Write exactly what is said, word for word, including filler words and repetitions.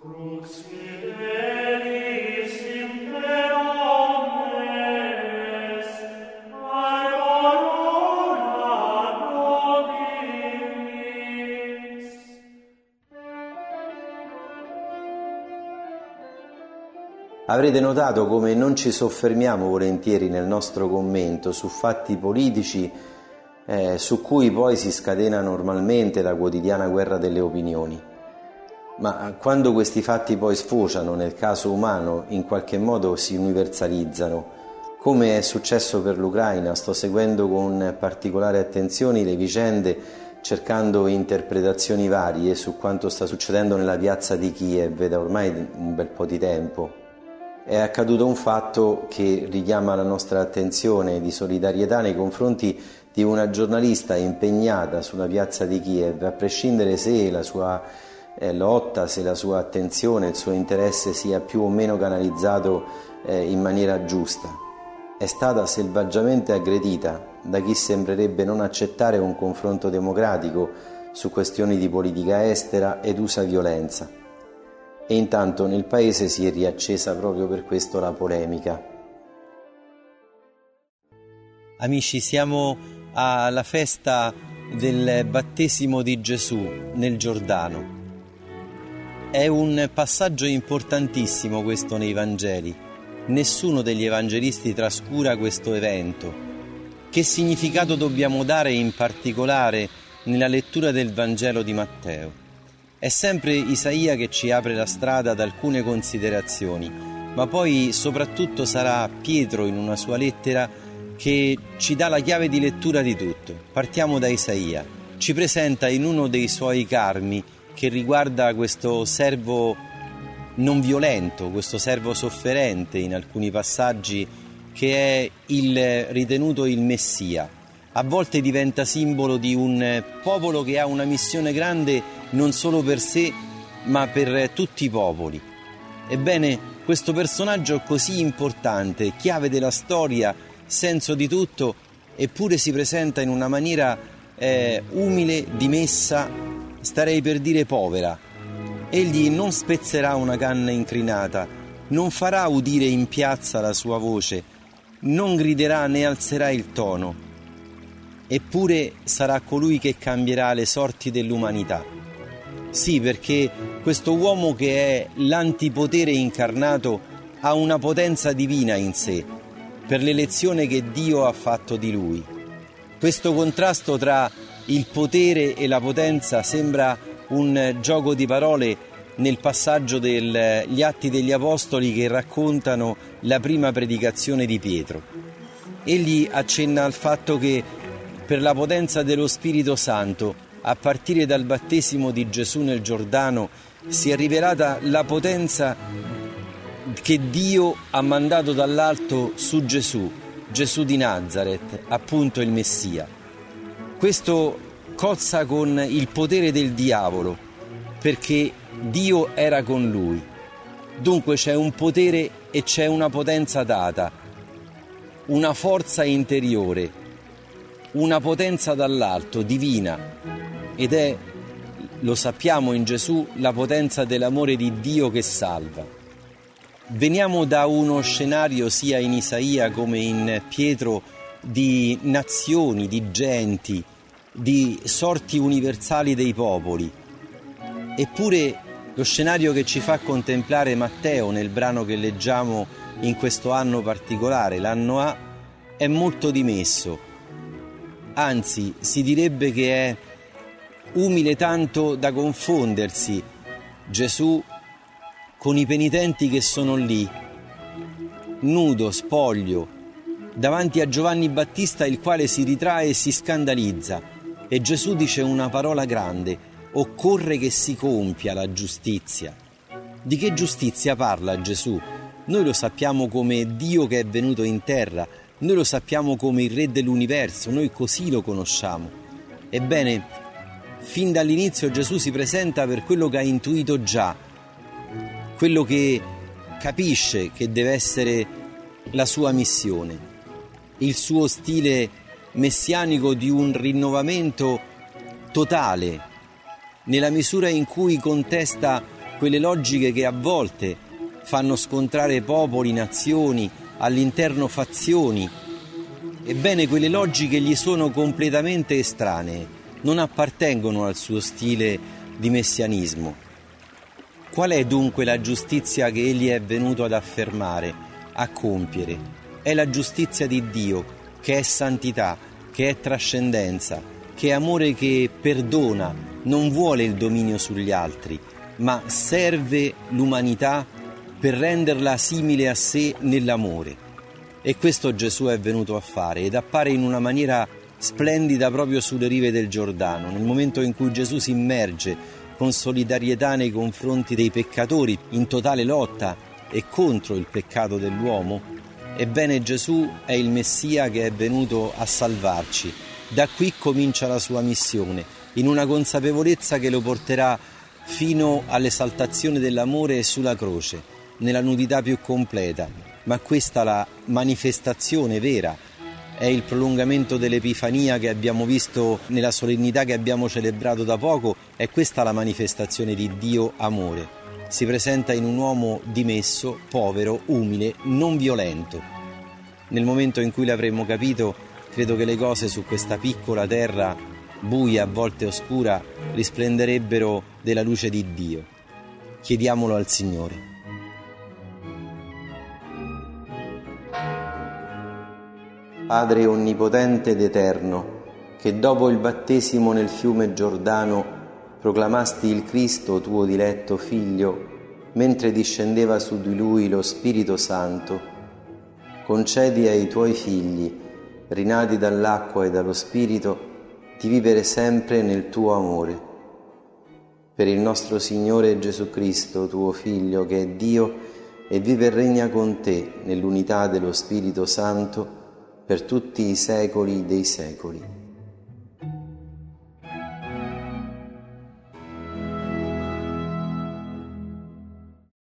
Avrete notato come non ci soffermiamo volentieri nel nostro commento su fatti politici eh, su cui poi si scatena normalmente la quotidiana guerra delle opinioni. Ma quando questi fatti poi sfociano nel caso umano, in qualche modo si universalizzano. Come è successo per l'Ucraina, sto seguendo con particolare attenzione le vicende, cercando interpretazioni varie su quanto sta succedendo nella piazza di Kiev da ormai un bel po' di tempo. È accaduto un fatto che richiama la nostra attenzione di solidarietà nei confronti di una giornalista impegnata sulla piazza di Kiev, a prescindere se la sua eh, lotta, se la sua attenzione, il suo interesse sia più o meno canalizzato eh, in maniera giusta. È stata selvaggiamente aggredita da chi sembrerebbe non accettare un confronto democratico su questioni di politica estera ed usa violenza. E intanto nel paese si è riaccesa proprio per questo la polemica. Amici, siamo alla festa del battesimo di Gesù nel Giordano. È un passaggio importantissimo questo nei Vangeli. Nessuno degli evangelisti trascura questo evento. Che significato dobbiamo dare in particolare nella lettura del Vangelo di Matteo? È sempre Isaia che ci apre la strada ad alcune considerazioni, ma poi soprattutto sarà Pietro in una sua lettera che ci dà la chiave di lettura di tutto. Partiamo da Isaia. Ci presenta in uno dei suoi carmi, che riguarda questo servo non violento, questo servo sofferente in alcuni passaggi, che è il ritenuto il Messia. A volte diventa simbolo di un popolo che ha una missione grande non solo per sé, ma per tutti i popoli. Ebbene, questo personaggio così importante, chiave della storia, senso di tutto, eppure si presenta in una maniera eh, umile, dimessa, starei per dire povera. Egli non spezzerà una canna incrinata, non farà udire in piazza la sua voce, non griderà né alzerà il tono. Eppure sarà colui che cambierà le sorti dell'umanità. Sì, perché questo uomo che è l'antipotere incarnato ha una potenza divina in sé, per l'elezione che Dio ha fatto di lui. Questo contrasto tra il potere e la potenza sembra un gioco di parole nel passaggio degli Atti degli Apostoli che raccontano la prima predicazione di Pietro. Egli accenna al fatto che per la potenza dello Spirito Santo, a partire dal battesimo di Gesù nel Giordano, si è rivelata la potenza che Dio ha mandato dall'alto su Gesù, Gesù di Nazaret, appunto il Messia. Questo cozza con il potere del diavolo, perché Dio era con lui. Dunque c'è un potere e c'è una potenza data, una forza interiore, una potenza dall'alto, divina, ed è, lo sappiamo in Gesù, la potenza dell'amore di Dio che salva. Veniamo da uno scenario sia in Isaia come in Pietro di nazioni, di genti, di sorti universali dei popoli. Eppure lo scenario che ci fa contemplare Matteo nel brano che leggiamo in questo anno particolare, l'anno A, è molto dimesso. Anzi, si direbbe che è umile tanto da confondersi Gesù con i penitenti che sono lì, nudo, spoglio, davanti a Giovanni Battista, il quale si ritrae e si scandalizza. E Gesù dice una parola grande: occorre che si compia la giustizia. Di che giustizia parla Gesù? Noi lo sappiamo come Dio che è venuto in terra, noi lo sappiamo come il Re dell'universo, noi così lo conosciamo. Ebbene, fin dall'inizio Gesù si presenta per quello che ha intuito già, quello che capisce che deve essere la sua missione, il suo stile messianico di un rinnovamento totale, nella misura in cui contesta quelle logiche che a volte fanno scontrare popoli, nazioni, all'interno fazioni. Ebbene, quelle logiche gli sono completamente estranee, non appartengono al suo stile di messianismo. Qual è dunque la giustizia che egli è venuto ad affermare, a compiere? È la giustizia di Dio, che è santità, che è trascendenza, che è amore che perdona, non vuole il dominio sugli altri, ma serve l'umanità per renderla simile a sé nell'amore. E questo Gesù è venuto a fare ed appare in una maniera splendida proprio sulle rive del Giordano, nel momento in cui Gesù si immerge con solidarietà nei confronti dei peccatori, in totale lotta e contro il peccato dell'uomo. Ebbene, Gesù è il Messia che è venuto a salvarci. Da qui comincia la sua missione, in una consapevolezza che lo porterà fino all'esaltazione dell'amore sulla croce, nella nudità più completa. Ma questa è la manifestazione vera, è il prolungamento dell'Epifania che abbiamo visto nella solennità che abbiamo celebrato da poco, è questa la manifestazione di Dio amore. Si presenta in un uomo dimesso, povero, umile, non violento. Nel momento in cui l'avremo capito, credo che le cose su questa piccola terra, buia, a volte oscura, risplenderebbero della luce di Dio. Chiediamolo al Signore. Padre onnipotente ed eterno, che dopo il battesimo nel fiume Giordano proclamasti il Cristo, tuo diletto Figlio, mentre discendeva su di lui lo Spirito Santo, concedi ai tuoi figli, rinati dall'acqua e dallo Spirito, di vivere sempre nel tuo amore. Per il nostro Signore Gesù Cristo, tuo Figlio, che è Dio e vive e regna con te nell'unità dello Spirito Santo, per tutti i secoli dei secoli.